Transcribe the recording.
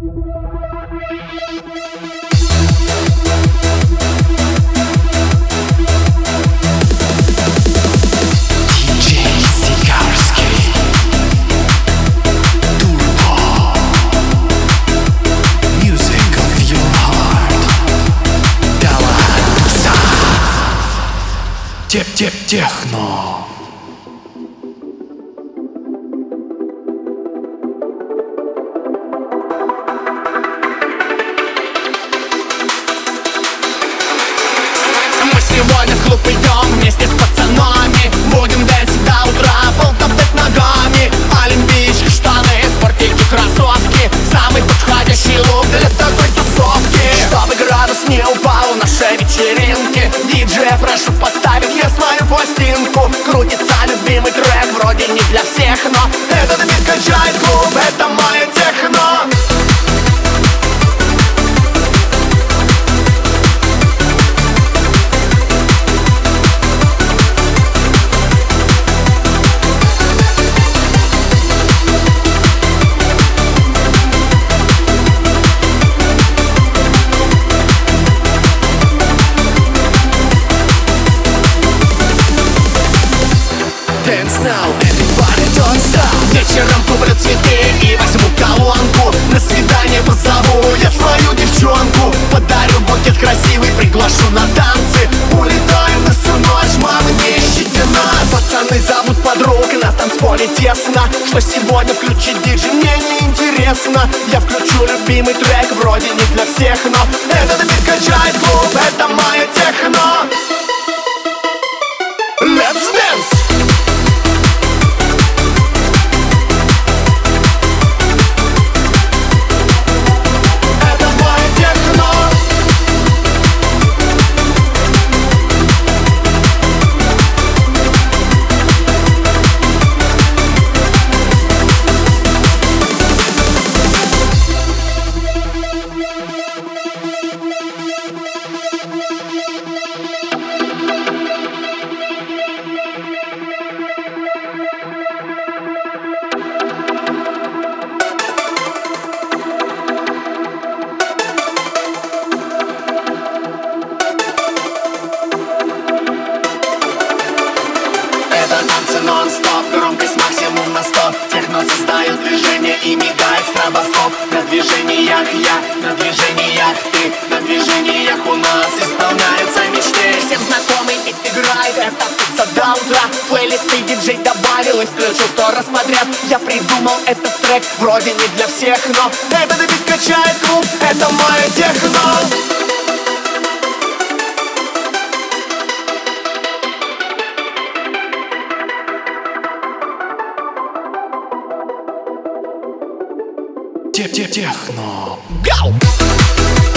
Техно. Мы сегодня в клуб идем вместе с пацанами. Будем дэнсить до утра, пол топтать ногами. Олимпийские штаны, спортивки, кроссовки. Самый подходящий лук для такой тусовки. Чтобы градус не упал в нашей вечеринке, диджея прошу поставить я свою пластинку. Крутится любимый трек, вроде не для всех, но этот бит качает клуб, это мое техно. Dance now, everybody don't stop. Вечером куплю цветы и возьму колонку. На свидание позову я свою девчонку. Подарю букет красивый, приглашу на танцы. Улетаем на всю ночь, мамы, не ищите нас. Пацаны зовут подруг, на танцполе тесно. Что сегодня включить диджей, мне не интересно. Я включу любимый трек, вроде не для всех, но этот бит качает клуб, это мое техно. Let's dance! Нон-стоп, громкость максимум на 100. Техно создает движение и мигает стробоскоп. На движениях я, на движениях ты, на движениях у нас исполняются мечты. Всем знакомый бит играет, это пицца до утра. Плейлисты диджей добавил и включил 100 раз подряд. Я придумал этот трек, вроде не для всех, но этот бит качает клуб, это мое техно. Техно. Go!